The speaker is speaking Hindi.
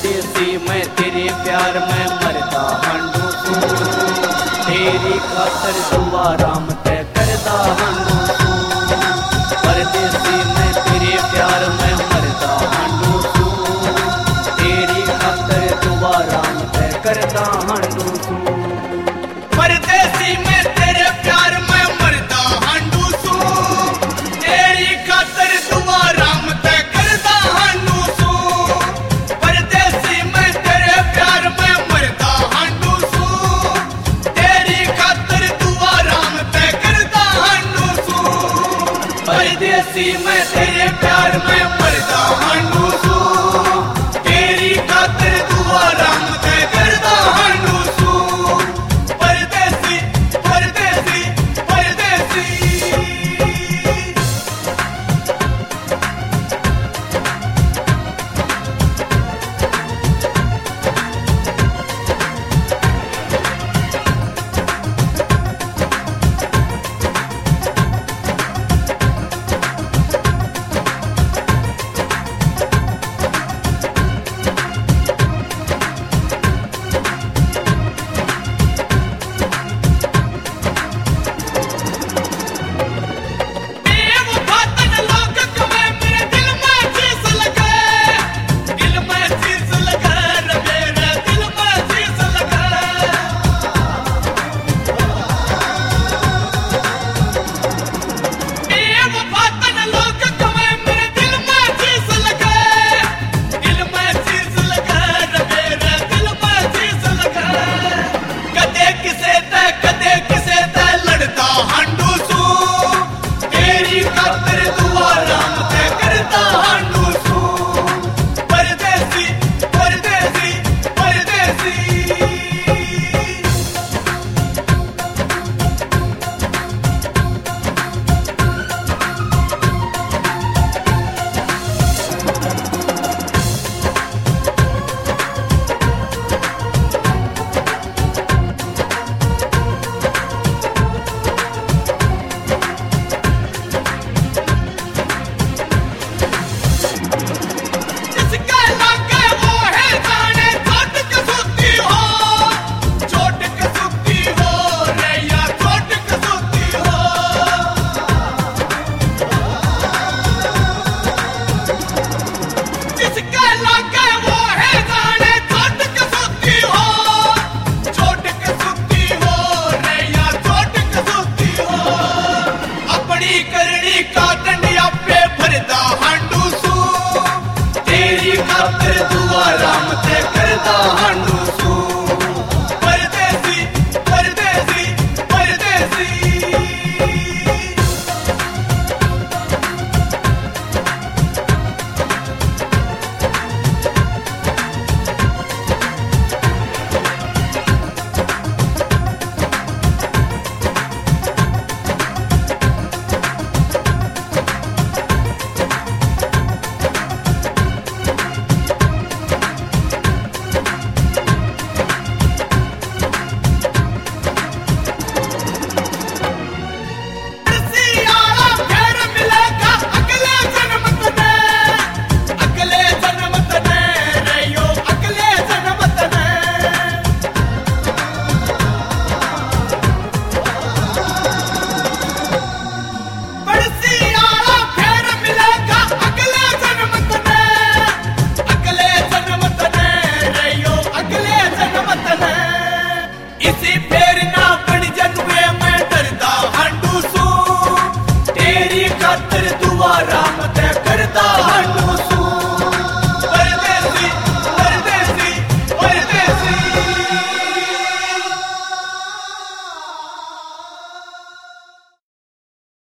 परदेसी मैं तेरे प्यार में मरता हंडू तू, तेरी खातर दुआ राम तय करदा हंडू तू। परदेसी मैं तेरे प्यार में मरता हंडू तू, तेरी खातर दुआ राम तय करदा हंडू तू। परदेसी मैं तेरे प्यार में मरदा हंडू तू, तेरी खातर दुआ राम तय करदा हंडू तू। परदेसी मैं तेरे प्यार में मरदा हंडू तू, तेरी खातर दुआ राम तय करदा हंडू तू। परदेसी मैं तेरे प्यार में मरदा हंडू तू, तेरी खातर दुआ राम तय करदा हंडू तू। परदेसी परदेसी परदेसी। इसके लागे